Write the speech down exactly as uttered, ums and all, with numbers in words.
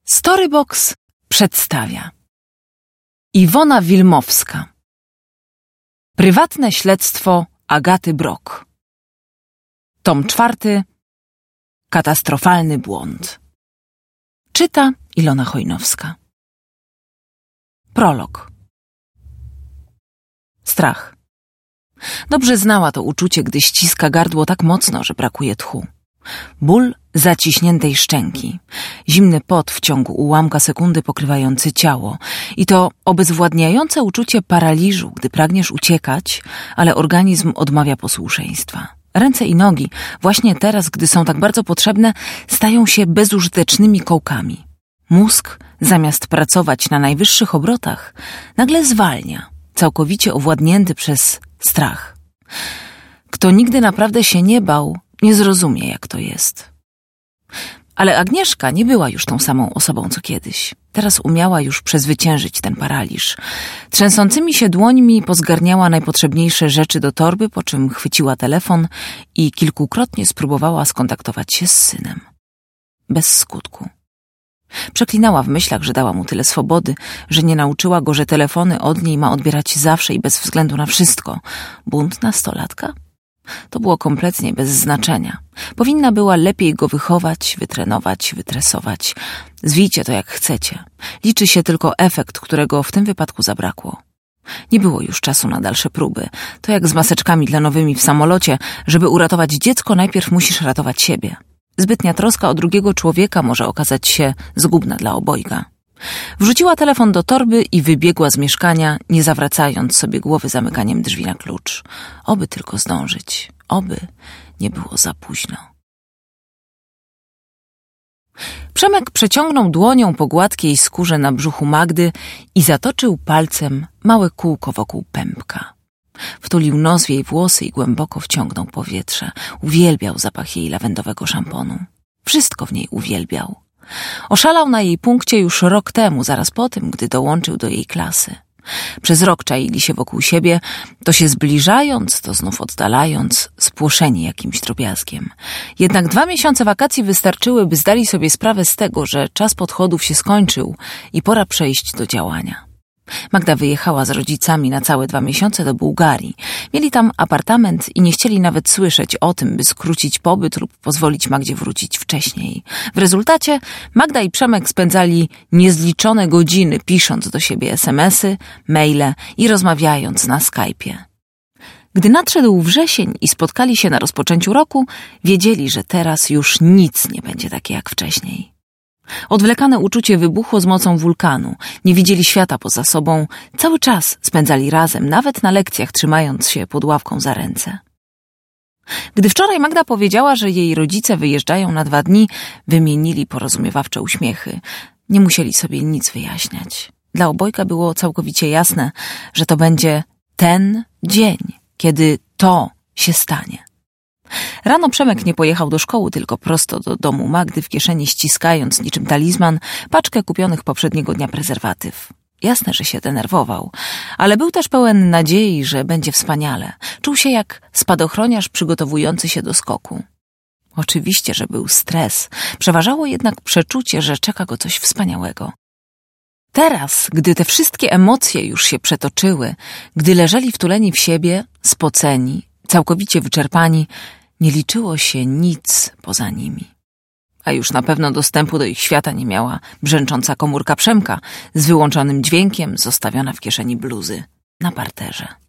Storybox przedstawia Iwona Wilmowska. Prywatne śledztwo Agaty Brok. Tom czwarty. Katastrofalny błąd. Czyta Ilona Chojnowska. Prolog. Strach. Dobrze znała to uczucie, gdy ściska gardło tak mocno, że brakuje tchu. Ból zaciśniętej szczęki, zimny pot w ciągu ułamka sekundy pokrywający ciało i to obezwładniające uczucie paraliżu, gdy pragniesz uciekać, ale organizm odmawia posłuszeństwa. Ręce i nogi, właśnie teraz, gdy są tak bardzo potrzebne, stają się bezużytecznymi kołkami. Mózg, zamiast pracować na najwyższych obrotach, nagle zwalnia, całkowicie owładnięty przez strach. Kto nigdy naprawdę się nie bał, nie zrozumie, jak to jest. Ale Agnieszka nie była już tą samą osobą, co kiedyś. Teraz umiała już przezwyciężyć ten paraliż. Trzęsącymi się dłońmi pozgarniała najpotrzebniejsze rzeczy do torby, po czym chwyciła telefon i kilkukrotnie spróbowała skontaktować się z synem. Bez skutku. Przeklinała w myślach, że dała mu tyle swobody, że nie nauczyła go, że telefony od niej ma odbierać zawsze i bez względu na wszystko. Bunt nastolatka? To było kompletnie bez znaczenia. Powinna była lepiej go wychować, wytrenować, wytresować. Zwijcie to jak chcecie. Liczy się tylko efekt, którego w tym wypadku zabrakło. Nie było już czasu na dalsze próby. To jak z maseczkami tlenowymi w samolocie. Żeby uratować dziecko, najpierw musisz ratować siebie. Zbytnia troska o drugiego człowieka może okazać się zgubna dla obojga. Wrzuciła telefon do torby i wybiegła z mieszkania, nie zawracając sobie głowy zamykaniem drzwi na klucz. Oby tylko zdążyć. Oby nie było za późno. Przemek przeciągnął dłonią po gładkiej skórze na brzuchu Magdy i zatoczył palcem małe kółko wokół pępka. Wtulił nos w jej włosy i głęboko wciągnął powietrze. Uwielbiał zapach jej lawendowego szamponu. Wszystko w niej uwielbiał. Oszalał na jej punkcie już rok temu, zaraz po tym, gdy dołączył do jej klasy. Przez rok czaili się wokół siebie, to się zbliżając, to znów oddalając, spłoszeni jakimś drobiazgiem. Jednak dwa miesiące wakacji wystarczyły, by zdali sobie sprawę z tego, że czas podchodów się skończył i pora przejść do działania. Magda wyjechała z rodzicami na całe dwa miesiące do Bułgarii. Mieli tam apartament i nie chcieli nawet słyszeć o tym, by skrócić pobyt lub pozwolić Magdzie wrócić wcześniej. W rezultacie Magda i Przemek spędzali niezliczone godziny pisząc do siebie esemesy, maile i rozmawiając na Skype'ie. Gdy nadszedł wrzesień i spotkali się na rozpoczęciu roku, wiedzieli, że teraz już nic nie będzie takie jak wcześniej. Odwlekane uczucie wybuchło z mocą wulkanu. Nie widzieli świata poza sobą. Cały czas spędzali razem, nawet na lekcjach, trzymając się pod ławką za ręce. Gdy wczoraj Magda powiedziała, że jej rodzice wyjeżdżają na dwa dni, wymienili porozumiewawcze uśmiechy. Nie musieli sobie nic wyjaśniać. Dla obojga było całkowicie jasne, że to będzie ten dzień, kiedy to się stanie. Rano Przemek nie pojechał do szkoły, tylko prosto do domu Magdy, w kieszeni ściskając niczym talizman paczkę kupionych poprzedniego dnia prezerwatyw. Jasne, że się denerwował, ale był też pełen nadziei, że będzie wspaniale. Czuł się jak spadochroniarz przygotowujący się do skoku. Oczywiście, że był stres, przeważało jednak przeczucie, że czeka go coś wspaniałego. Teraz, gdy te wszystkie emocje już się przetoczyły, gdy leżeli wtuleni w siebie, spoceni, całkowicie wyczerpani, nie liczyło się nic poza nimi. A już na pewno dostępu do ich świata nie miała brzęcząca komórka Przemka z wyłączonym dźwiękiem, zostawiona w kieszeni bluzy na parterze.